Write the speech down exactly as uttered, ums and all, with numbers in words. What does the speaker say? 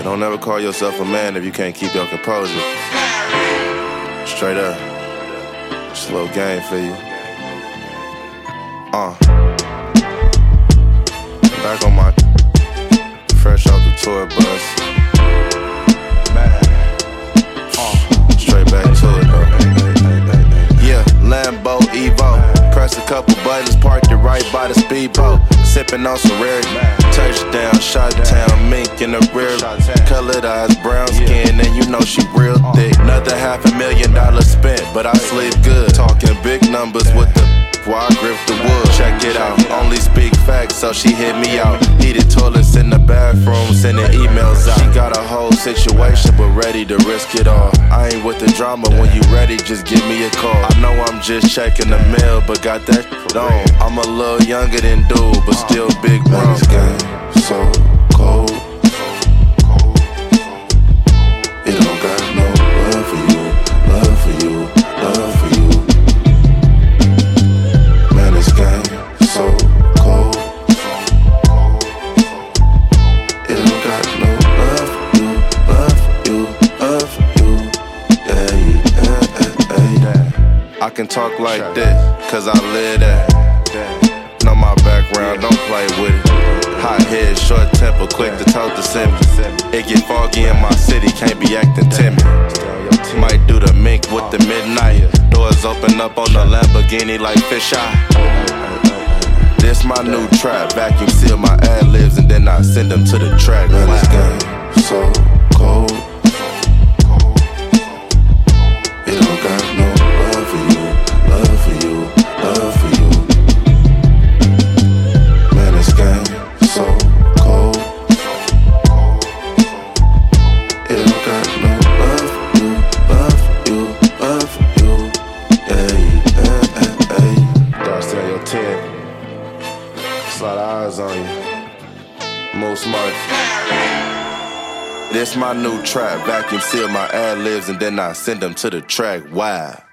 Don't ever call yourself a man if you can't keep your composure. Straight up. Just a little game for you. Uh. Back on my fresh off the tour bus. Man. Uh. Straight back to it though. Yeah, Lambo Evo. Press a couple buttons, parked it right by the speedboat. Sipping on some rare. Touchdown, shot town, mink in the rear. Colored eyes, brown skin, and you know she real thick. Another half a million dollars spent, but I sleep good. Talking big numbers with the while I grip the wood. Check it out, only speak facts, so she hit me out. Heated toilets in the bathroom, sending emails out. She got a whole situation, but ready to risk it all. I ain't with the drama, when you ready, just give me a call. I know I'm just checking the mail, but got that on. I'm a little younger than dude, but still big bro. This game so cold. It don't got no love for you, love for you, love for you. Man, this game so cold. It don't got no love for you, love for you, love for you. Yeah, yeah, yeah, yeah. I can talk like this, cause I live that. Know my background, don't play with it. Hot head, short temper, quick to talk to send me. It get foggy in my city, can't be acting timid. Might do the mink with the midnight. Doors open up on the Lamborghini like fish eye. This my new trap, vacuum seal my ad-libs and then I send them to the track. Man, this game so cold. It don't got no love for you, love for you, love for you. Man, this game so cold. It don't got no love for you, love for you, love for you. Yeah, yeah, yeah, yeah. Dog, stay on your ten. It's a lot of eyes on you. Move smart. This my new trap, vacuum seal my ad-libs and then I send them to the track. Wow.